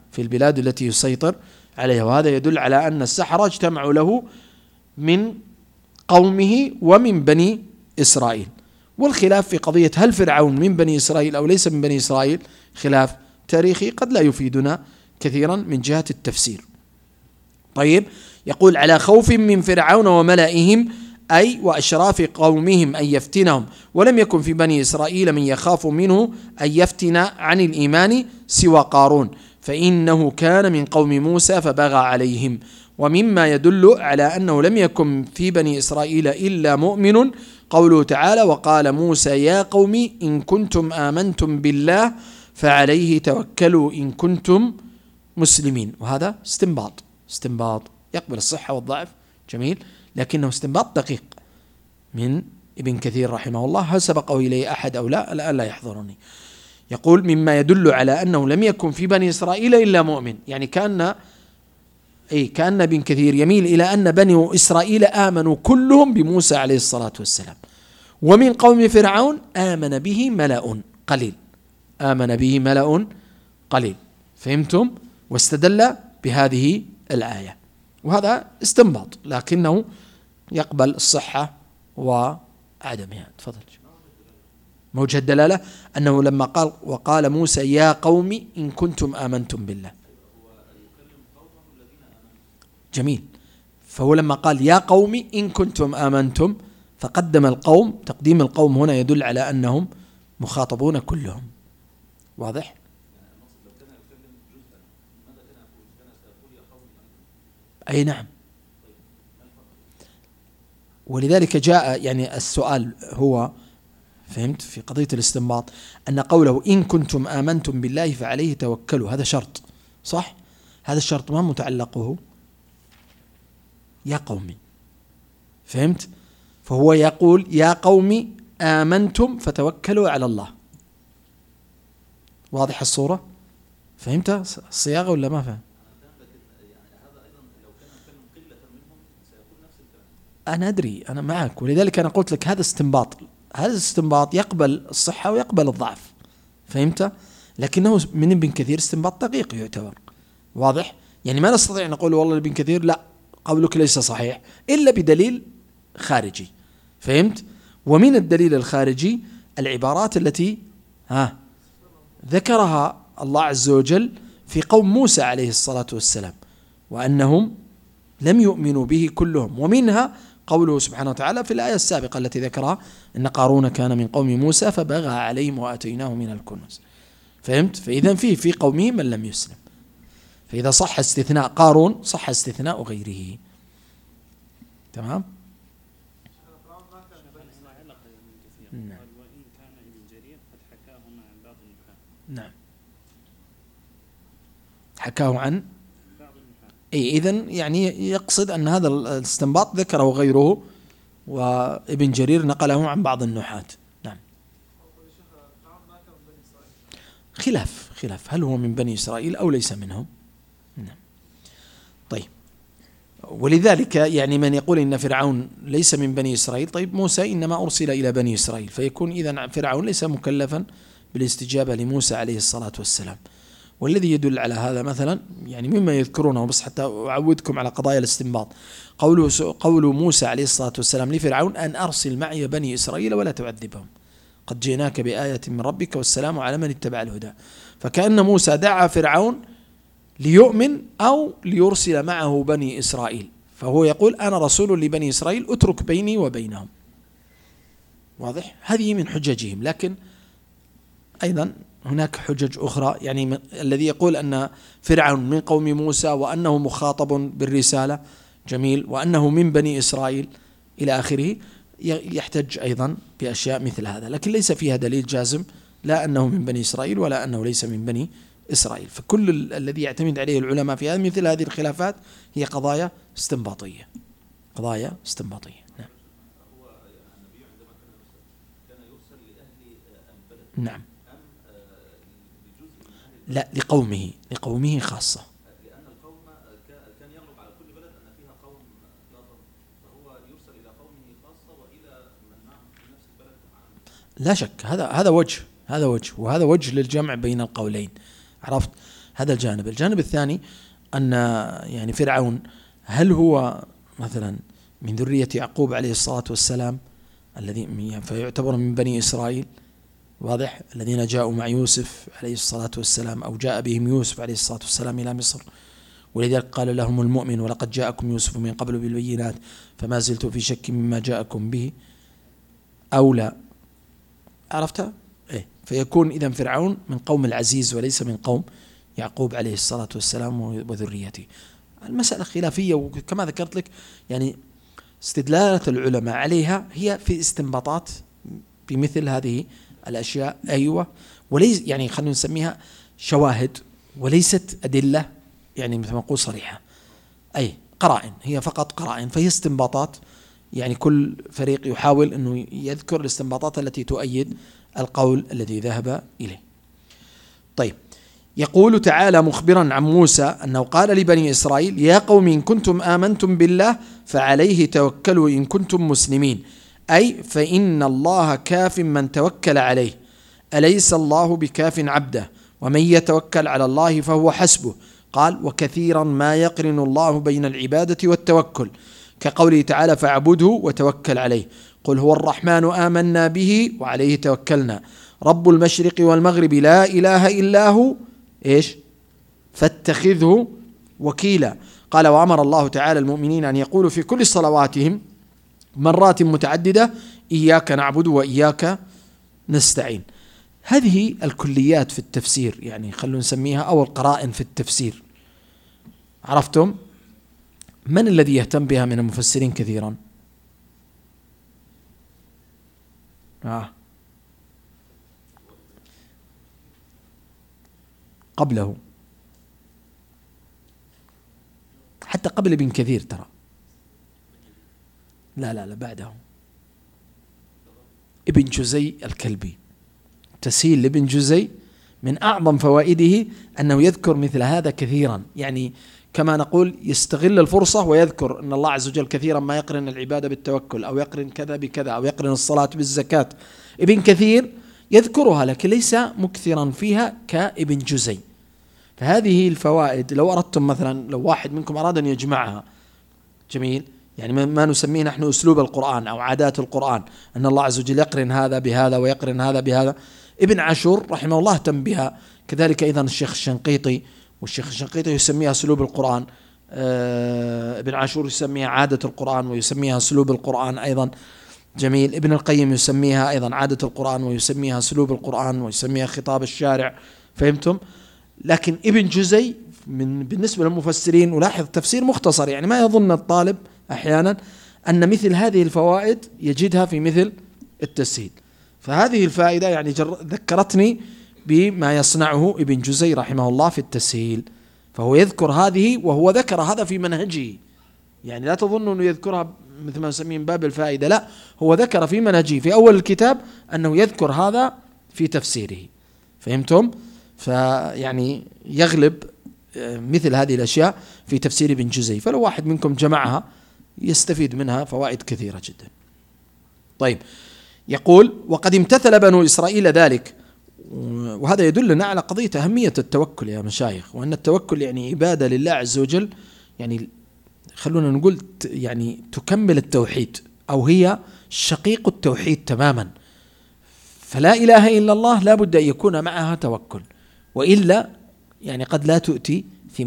S2: وهذا يدل على أن السحرة اجتمعوا له من قومه ومن بني إسرائيل. والخلاف في قضية هل فرعون من بني إسرائيل أو ليس من بني إسرائيل خلاف تاريخي قد لا يفيدنا كثيرا من جهة التفسير. طيب، يقول على خوف من فرعون وملئهم أي وأشراف قومهم أن يفتنهم، ولم يكن في بني إسرائيل من يخاف منه أن يفتن عن الإيمان سوى قارون، فإنه كان من قوم موسى فبغى عليهم. ومما يدل على أنه لم يكن في بني إسرائيل إلا مؤمن قوله تعالى وقال موسى يا قوم إن كنتم آمنتم بالله فعليه توكلوا إن كنتم مسلمين. وهذا استنباط يقبل الصحة والضعف، جميل، لكنه استنباط دقيق من ابن كثير رحمه الله، هل سبقه إليه أحد أو لا؟ الآن لا يحضرني. يقول مما يدل على أنه لم يكن في بني إسرائيل إلا مؤمن، يعني كان ابن كثير يميل إلى أن بني إسرائيل آمنوا كلهم بموسى عليه الصلاة والسلام، ومن قوم فرعون آمن به ملأ قليل، آمن به ملأ قليل. فهمتم؟ واستدل بهذه الآية، وهذا استنباط لكنه يقبل الصحة وعدمها. تفضل. موجه الدلالة أنه لما قال وقال موسى يا قوم إن كنتم آمنتم بالله. جميل. فهو لما قال يا قوم إن كنتم آمنتم فقدم القوم، تقديم القوم هنا يدل على أنهم مخاطبون كلهم. واضح؟ أي نعم. ولذلك جاء يعني السؤال هو، فهمت، في قضية الاستنباط أن قوله إن كنتم آمنتم بالله فعليه توكلوا، هذا شرط صح؟ هذا الشرط ما متعلقه يا قومي، فهمت؟ فهو يقول يا قومي آمنتم فتوكلوا على الله. واضح الصورة؟ فهمت الصياغة ولا ما فهم؟ أنا أدري، أنا معك، ولذلك أنا قلت لك هذا استنباط، هذا الاستنباط يقبل الصحة ويقبل الضعف، فهمت؟ لكنه من ابن كثير استنباط دقيق يعتبر. واضح؟ يعني ما نستطيع أن نقول والله ابن كثير لا قولك ليس صحيح إلا بدليل خارجي، فهمت؟ ومن الدليل الخارجي العبارات التي ذكرها الله عز وجل في قوم موسى عليه الصلاة والسلام، وأنهم لم يؤمنوا به كلهم، ومنها قوله سبحانه وتعالى في الآية السابقة التي ذكرها إن قارون كان من قوم موسى فبغى عليهم وآتيناه من الكنوز. فهمت؟ فإذا في قومه من لم يسلم، فإذا صح استثناء قارون صح استثناء غيره. تمام؟ نعم. حكاه عن إذن يعني يقصد أن هذا الاستنباط ذكره غيره، وابن جرير نقله عن بعض النحاة. نعم. خلاف هل هو من بني إسرائيل أو ليس منهم. نعم. طيب، ولذلك يعني من يقول إن فرعون ليس من بني إسرائيل، طيب موسى إنما أرسل إلى بني إسرائيل، فيكون إذن فرعون ليس مكلفا بالاستجابة لموسى عليه الصلاة والسلام. والذي يدل على هذا مثلا يعني مما يذكرونه، بس حتى أعودكم على قضايا الاستنباط، قول موسى عليه الصلاة والسلام لفرعون أن أرسل معي بني إسرائيل ولا تعذبهم قد جئناك بآية من ربك والسلام على من اتبع الهدى. فكأن موسى دعا فرعون ليؤمن أو ليرسل معه بني إسرائيل، فهو يقول أنا رسول لبني إسرائيل أترك بيني وبينهم. واضح؟ هذه من حججهم. لكن أيضا هناك حجج أخرى، يعني الذي يقول أن فرعون من قوم موسى وأنه مخاطب بالرسالة، جميل، وأنه من بني إسرائيل إلى آخره، يحتج أيضا بأشياء مثل هذا، لكن ليس فيها دليل جازم لا أنه من بني إسرائيل ولا أنه ليس من بني إسرائيل. فكل الذي يعتمد عليه العلماء في مثل هذه الخلافات هي قضايا استنباطية. نعم. نعم. لا، لقومه خاصة.
S3: لأن القوم كان يغلب على كل بلد أن فيها قوم لا ضر، فهو يرسل إلى قومه خاصة وإلى من معهم في نفس البلد.
S2: لا شك هذا وجه وهذا وجه للجمع بين القولين. عرفت؟ هذا الجانب الثاني أن يعني فرعون هل هو مثلا من ذرية يعقوب عليه الصلاة والسلام الذي فيعتبر من بني إسرائيل، واضح، الذين جاءوا مع يوسف عليه الصلاة والسلام أو جاء بهم يوسف عليه الصلاة والسلام إلى مصر، ولذلك قال لهم المؤمن ولقد جاءكم يوسف من قبل بالبينات فما زلت في شك مما جاءكم به أو لا. عرفت؟ فيكون إذن فرعون من قوم العزيز وليس من قوم يعقوب عليه الصلاة والسلام وذريته. المسألة خلافية، وكما ذكرت لك يعني استدلالات العلماء عليها هي في استنباطات بمثل هذه الأشياء. أيوة، وليس يعني خلينا نسميها شواهد وليست أدلة، يعني مثل ما نقول صريحة، أي قرائن، هي فقط قرائن، فهي استنباطات يعني كل فريق يحاول أنه يذكر الاستنباطات التي تؤيد القول الذي ذهب إليه. طيب، يقول تعالى مخبرا عن موسى أنه قال لبني إسرائيل: يا قوم إن كنتم آمنتم بالله فعليه توكلوا إن كنتم مسلمين، أي فإن الله كاف من توكل عليه، أليس الله بكاف عبده، ومن يتوكل على الله فهو حسبه. قال: وكثيرا ما يقرن الله بين العبادة والتوكل، كقوله تعالى: فاعبده وتوكل عليه. قل هو الرحمن آمنا به وعليه توكلنا، رب المشرق والمغرب لا إله إلا هو إيش فاتخذه وكيلا. قال: وأمر الله تعالى المؤمنين أن يقولوا في كل صلواتهم مرات متعددة: إياك نعبد وإياك نستعين. هذه الكليات في التفسير، يعني خلونا نسميها أو القرائن في التفسير. عرفتم من الذي يهتم بها من المفسرين كثيرا؟ قبله، حتى قبل ابن كثير ترى، لا بعده، ابن جزي الكلبي. تسهيل لابن جزي من أعظم فوائده أنه يذكر مثل هذا كثيرا، يعني كما نقول يستغل الفرصة ويذكر أن الله عز وجل كثيرا ما يقرن العبادة بالتوكل، أو يقرن كذا بكذا، أو يقرن الصلاة بالزكاة. ابن كثير يذكرها لكن ليس مكثرا فيها كابن جزي. فهذه الفوائد لو أردتم مثلا، لو واحد منكم أراد أن يجمعها، جميل، يعني ما نسميه نحن أسلوب القرآن أو عادات القرآن، أن الله عز وجل يقرن هذا بهذا ويقرن هذا بهذا. ابن عاشور رحمه الله اهتم بها، كذلك أيضا الشيخ الشنقيطي، والشيخ الشنقيطي يسميها أسلوب القرآن، ابن عاشور يسميها عادة القرآن ويسميها أسلوب القرآن أيضا، جميل. ابن القيم يسميها أيضا عادة القرآن ويسميها أسلوب القرآن ويسميها خطاب الشارع، فهمتم؟ لكن ابن جزي بالنسبة للمفسرين، ولاحظ تفسير مختصر، يعني ما يظن الطالب أحيانا أن مثل هذه الفوائد يجدها في مثل التسهيل. فهذه الفائدة يعني ذكرتني بما يصنعه ابن جزي رحمه الله في التسهيل، فهو يذكر هذه وهو ذكر هذا في منهجه، يعني لا تظنوا أنه يذكرها مثل ما نسميه باب الفائدة، لا، هو ذكر في منهجه في أول الكتاب أنه يذكر هذا في تفسيره، فهمتم؟ فيعني يغلب مثل هذه الأشياء في تفسير ابن جزي، فلو واحد منكم جمعها يستفيد منها فوائد كثيرة جدا. طيب، يقول: وقد امتثل بنو إسرائيل ذلك. وهذا يدلنا على قضية أهمية التوكل يا مشايخ، وأن التوكل يعني عبادة لله عز وجل، يعني خلونا نقول يعني تكمل التوحيد، أو هي شقيق التوحيد تماما. فلا إله إلا الله لا بد أن يكون معها توكل، وإلا يعني قد لا تؤتي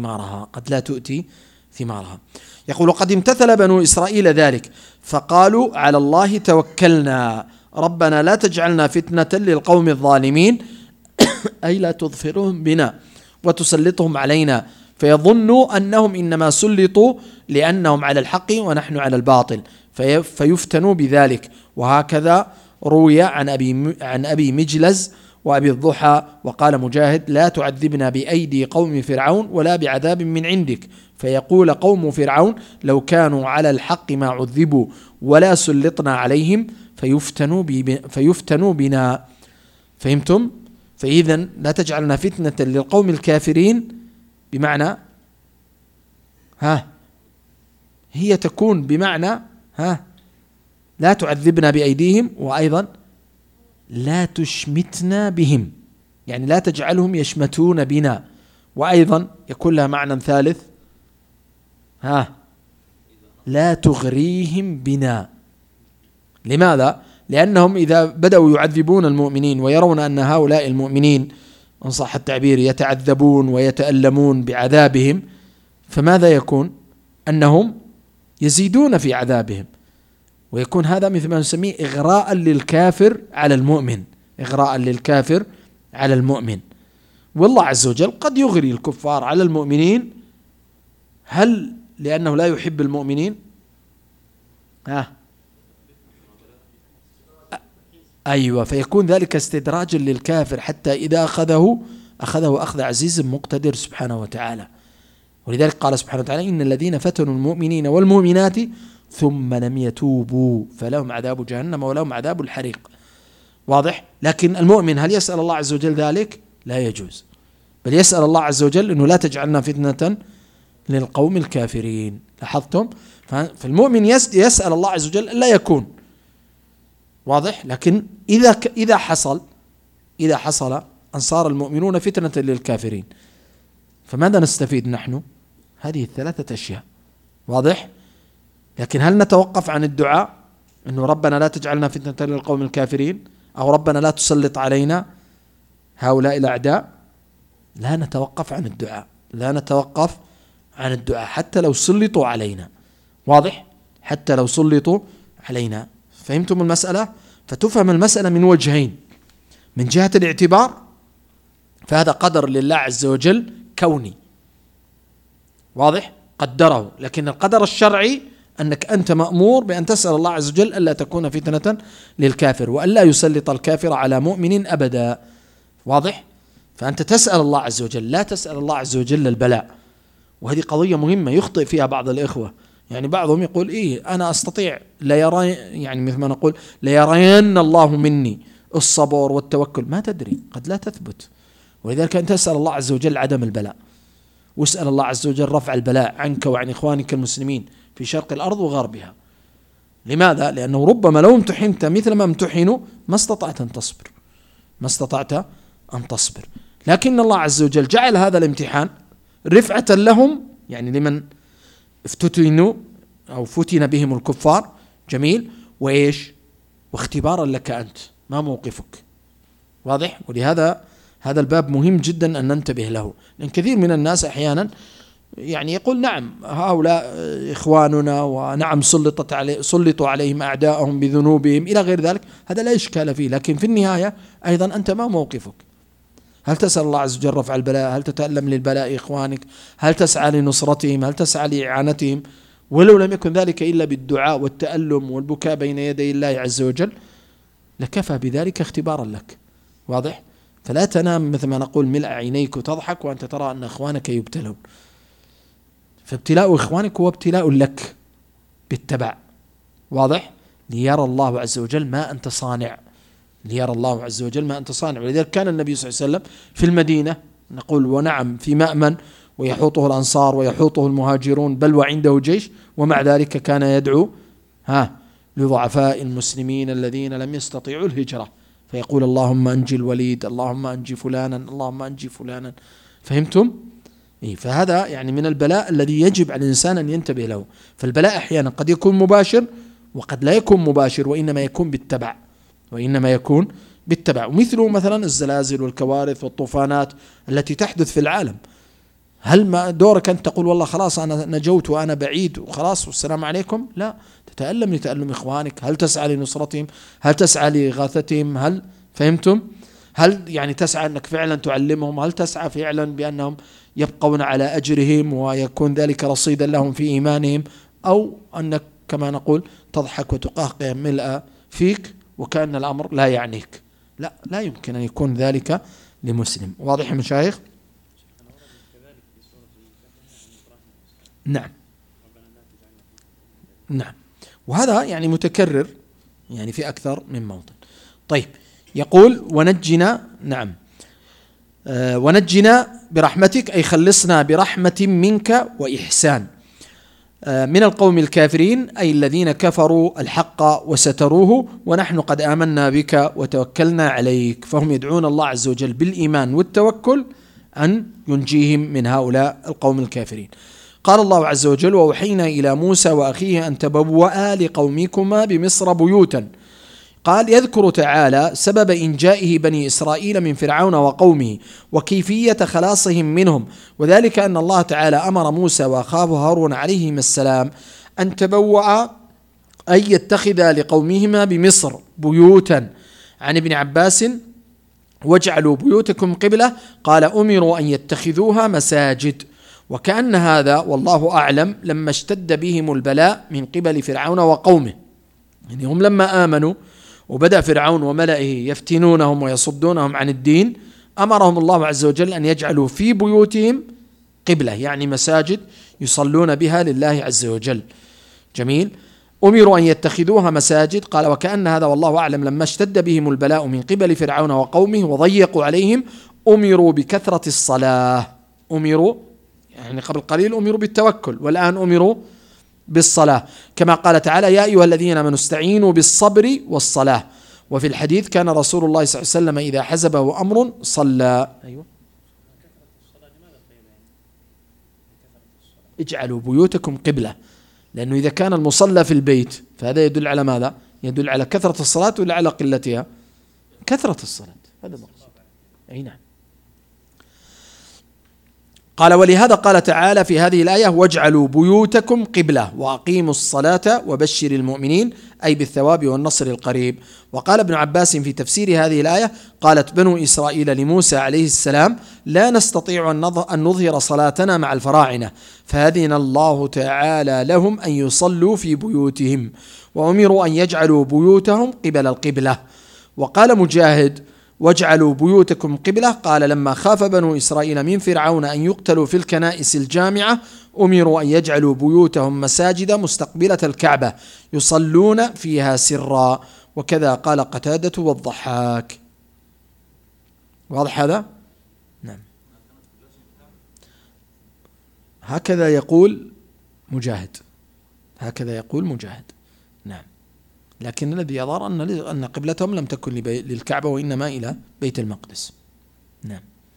S2: ثمارها. يقول: وقد امتثل بنو إسرائيل ذلك فقالوا: على الله توكلنا ربنا لا تجعلنا فتنة للقوم الظالمين، أي لا تظفرهم بنا وتسلطهم علينا فيظنوا أنهم إنما سلطوا لأنهم على الحق ونحن على الباطل فيفتنوا بذلك. وهكذا روي عن أبي مجلز وأبي الضحى. وقال مجاهد: لا تعذبنا بأيدي قوم فرعون ولا بعذاب من عندك، فيقول قوم فرعون: لو كانوا على الحق ما عذبوا ولا سلطنا عليهم فيفتنوا بنا. فهمتم؟ فإذن لا تجعلنا فتنة للقوم الكافرين، بمعنى هي تكون بمعنى لا تعذبنا بأيديهم، وأيضا لا تشمتنا بهم، يعني لا تجعلهم يشمتون بنا، وأيضا يكون لها معنى ثالث، لا تغريهم بنا. لماذا؟ لأنهم إذا بدأوا يعذبون المؤمنين ويرون أن هؤلاء المؤمنين إن صح التعبير يتعذبون ويتألمون بعذابهم، فماذا يكون؟ أنهم يزيدون في عذابهم، ويكون هذا مثل ما نسميه إغراء للكافر على المؤمن. والله عز وجل قد يغري الكفار على المؤمنين، هل لأنه لا يحب المؤمنين؟ أيوة، فيكون ذلك استدراجا للكافر حتى إذا أخذه أخذ عزيز مقتدر سبحانه وتعالى. ولذلك قال سبحانه وتعالى: إن الذين فتنوا المؤمنين والمؤمنات ثم لم يتوبوا فلهم عذاب جهنم ولهم عذاب الحريق. واضح؟ لكن المؤمن هل يسأل الله عز وجل ذلك؟ لا يجوز، بل يسأل الله عز وجل أنه لا تجعلنا فتنة للقوم الكافرين. لاحظتم؟ فالمؤمن يسأل الله عز وجل لا يكون. واضح؟ لكن إذا حصل أن صار المؤمنون فتنة للكافرين، فماذا نستفيد نحن؟ هذه الثلاثة أشياء. واضح؟ لكن هل نتوقف عن الدعاء أنه ربنا لا تجعلنا فتنة للقوم الكافرين، أو ربنا لا تسلط علينا هؤلاء الأعداء؟ لا نتوقف عن الدعاء، لا نتوقف عن الدعاء حتى لو سلطوا علينا. واضح؟ حتى لو سلطوا علينا. فهمتم المسألة؟ فتفهم المسألة من وجهين: من جهة الاعتبار فهذا قدر لله عز وجل كوني، واضح؟ قدره. لكن القدر الشرعي أنك أنت مأمور بأن تسأل الله عز وجل ألا تكون فتنة للكافر، وألا يسلط الكافر على مؤمن أبدا. واضح؟ فأنت تسأل الله عز وجل، لا تسأل الله عز وجل البلاء. وهذه قضية مهمة يخطئ فيها بعض الإخوة. يعني بعضهم يقول أنا أستطيع، لا يرى، يعني مثل ما نقول لا يرين الله مني الصبر والتوكل. ما تدري، قد لا تثبت. ولذلك أنت تسأل الله عز وجل عدم البلاء، واسأل الله عز وجل رفع البلاء عنك وعن إخوانك المسلمين في شرق الأرض وغربها. لماذا؟ لأنه ربما لو امتحنت مثل ما امتحنوا ما استطعت أن تصبر. لكن الله عز وجل جعل هذا الامتحان رفعة لهم، يعني لمن افتتنوا أو فتن بهم الكفار. جميل. وإيش؟ واختبارا لك أنت، ما موقفك. واضح؟ ولهذا هذا الباب مهم جدا أن ننتبه له، لأن كثير من الناس أحيانا يعني يقول نعم هؤلاء إخواننا، ونعم سلطوا عليهم أعداءهم بذنوبهم إلى غير ذلك، هذا لا إشكال فيه. لكن في النهاية أيضا أنت ما موقفك؟ هل تسأل الله عز وجل رفع البلاء؟ هل تتألم للبلاء إخوانك؟ هل تسعى لنصرتهم؟ هل تسعى لإعانتهم؟ ولو لم يكن ذلك إلا بالدعاء والتألم والبكاء بين يدي الله عز وجل لكفى بذلك اختبارا لك. واضح؟ فلا تنام مثل ما نقول ملء عينيك وتضحك وأنت ترى أن إخوانك يبتلون. فابتلاء إخوانك هو ابتلاء لك بالتبع. واضح؟ ليرى الله عز وجل ما أنت صانع، ليرى الله عز وجل ما أنت صانع. ولذلك كان النبي صلى الله عليه وسلم في المدينة نقول ونعم في مأمن، ويحوطه الأنصار ويحوطه المهاجرون، بل وعنده جيش، ومع ذلك كان يدعو لضعفاء المسلمين الذين لم يستطيعوا الهجرة، فيقول اللهم أنجي الوليد، اللهم أنجي فلانا، اللهم أنجي فلانا. فهمتم؟ فهذا يعني من البلاء الذي يجب على الإنسان أن ينتبه له. فالبلاء أحيانا قد يكون مباشر وقد لا يكون مباشر، وإنما يكون بالتبع. ومثله مثلا الزلازل والكوارث والطوفانات التي تحدث في العالم. هل ما دورك أن تقول والله خلاص أنا نجوت وأنا بعيد وخلاص والسلام عليكم؟ لا، تتألم لتألم إخوانك. هل تسعى لنصرتهم؟ هل تسعى لإغاثتهم؟ هل فهمتم؟ هل يعني تسعى أنك فعلا تعلمهم؟ هل تسعى فعلا بأنهم يبقون على أجرهم ويكون ذلك رصيدا لهم في إيمانهم؟ أو أنك كما نقول تضحك وتقهقه ملء فيك وكأن الأمر لا يعنيك؟ لا يمكن أن يكون ذلك لمسلم. واضح يا مشايخ؟ نعم. وهذا يعني متكرر يعني في أكثر من موطن. طيب، يقول ونجنا، نعم، ونجنا برحمتك، أي خلصنا برحمة منك وإحسان من القوم الكافرين، أي الذين كفروا الحق وستروه، ونحن قد آمنا بك وتوكلنا عليك. فهم يدعون الله عز وجل بالإيمان والتوكل أن ينجيهم من هؤلاء القوم الكافرين. قال الله عز وجل وأوحينا إلى موسى وأخيه أن تبوأ لقومكما بمصر بيوتا. قال يذكر تعالى سبب إنجائه بني إسرائيل من فرعون وقومه وكيفية خلاصهم منهم، وذلك أن الله تعالى أمر موسى وأخاه هارون عليهما السلام أن تبوأ أي يتخذ لقومهما بمصر بيوتا. عن ابن عباس واجعلوا بيوتكم قبلة، قال أمروا أن يتخذوها مساجد. وكأن هذا والله أعلم لما اشتد بهم البلاء من قبل فرعون وقومه، يعني هم لما آمنوا وبدأ فرعون وملئه يفتنونهم ويصدونهم عن الدين، أمرهم الله عز وجل أن يجعلوا في بيوتهم قبلة، يعني مساجد يصلون بها لله عز وجل. جميل. أمروا أن يتخذوها مساجد. قال وكأن هذا والله أعلم لما اشتد بهم البلاء من قبل فرعون وقومه وضيقوا عليهم أمروا بكثرة الصلاة. أمروا يعني قبل قليل أمروا بالتوكل، والآن أمروا بالصلاة، كما قال تعالى يا أيها الذين آمنوا استعينوا بالصبر والصلاة. وفي الحديث كان رسول الله صلى الله عليه وسلم إذا حزبه أمر صلى. أيوة. اجعلوا بيوتكم قبلة، لأنه إذا كان المصلى في البيت فهذا يدل على ماذا؟ يدل على كثرة الصلاة ولا على قلتها؟ كثرة الصلاة، هذا مقصود. أي نعم. قال ولهذا قال تعالى في هذه الآية واجعلوا بيوتكم قبلة وأقيموا الصلاة وبشر المؤمنين، أي بالثواب والنصر القريب. وقال ابن عباس في تفسير هذه الآية قالت بنو إسرائيل لموسى عليه السلام لا نستطيع أن نظهر صلاتنا مع الفراعنة، فأذن الله تعالى لهم أن يصلوا في بيوتهم، وأمروا أن يجعلوا بيوتهم قبل القبلة. وقال مجاهد واجعلوا بيوتكم قبلة قال لما خاف بنو إسرائيل من فرعون أن يقتلوا في الكنائس الجامعة أمروا أن يجعلوا بيوتهم مساجد مستقبلة الكعبة يصلون فيها سرا. وكذا قال قتادة والضحاك. واضح هذا؟ نعم. هكذا يقول مجاهد، هكذا يقول مجاهد. نعم. لكن الذي يظهر أن قبلتهم لم تكن للكعبة وإنما إلى بيت المقدس. نعم.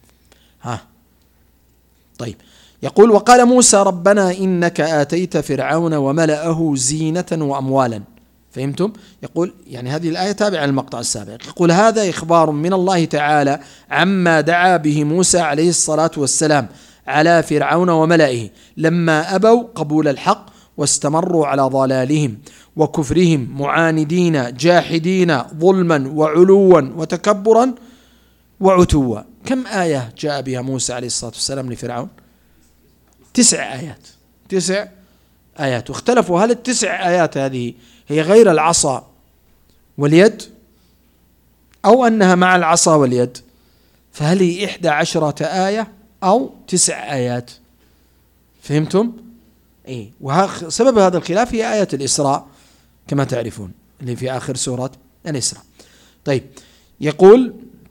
S2: طيب. يقول وقال موسى ربنا إنك آتيت فرعون وملأه زينة وأموالا. فهمتم؟ يقول يعني هذه الآية تابعة للمقطع السابق. يقول هذا إخبار من الله تعالى عما دعا به موسى عليه الصلاة والسلام على فرعون وملئه لما أبوا قبول الحق واستمروا على ضلالهم وكفرهم معاندين جاحدين ظلما وعلوا وتكبرا وعتوا. كم آية جاء بها موسى عليه الصلاة والسلام لفرعون؟ 9 آيات. 9 آيات. واختلفوا هل ال9 آيات هذه هي غير العصا واليد أو أنها مع العصا واليد؟ فهل هي 11 آية أو 9 آيات؟ فهمتم؟ إيه. وسبب هذا الخلاف هي آية الإسراء كما تعرفون اللي في آخر سورة الإسراء. طيب. يقول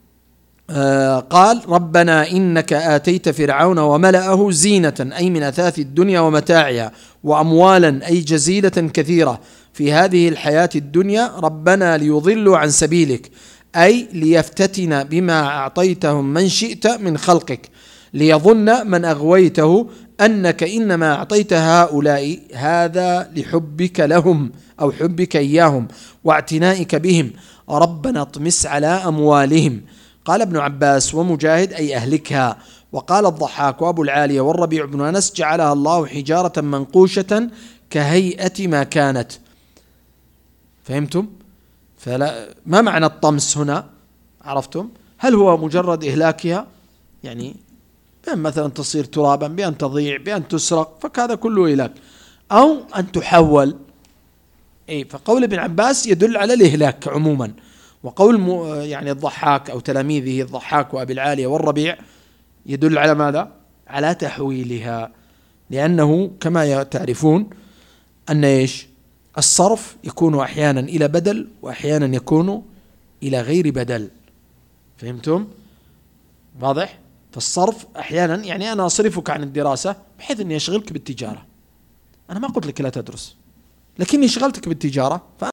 S2: قال ربنا إنك آتيت فرعون وملأه زينة أي من أثاث الدنيا ومتاعها وأموالا أي جزيلة كثيرة في هذه الحياة الدنيا ربنا ليضلوا عن سبيلك أي ليفتتن بما أعطيتهم من شئت من خلقك ليظن من أغويته أنك إنما أعطيت هؤلاء هذا لحبك لهم أو حبك إياهم واعتنائك بهم ربنا اطمس على أموالهم. قال ابن عباس ومجاهد أي أهلكها. وقال الضحاك وأبو العالية والربيع بن أنس جعلها الله حجارة منقوشة كهيئة ما كانت. فهمتم؟ ما معنى الطمس هنا؟ عرفتم؟ هل هو مجرد إهلاكها يعني بأن مثلا تصير ترابا بأن تضيع بأن تسرق فهذا كله إهلاك أو أن تحول. فقول ابن عباس يدل على الإهلاك عموما، وقول يعني الضحاك أو تلاميذه الضحاك وأبي العالية والربيع يدل على ماذا؟ على تحويلها، لأنه كما تعرفون أن الصرف يكون أحيانا إلى بدل وأحيانا يكون إلى غير بدل. فهمتم؟ واضح؟ فالصرف أحيانا يعني أنا أصرفك عن الدراسة بحيث أني أشغلك بالتجارة. أنا ما قلت لك لا تدرس لكني شغلتك بالتجارة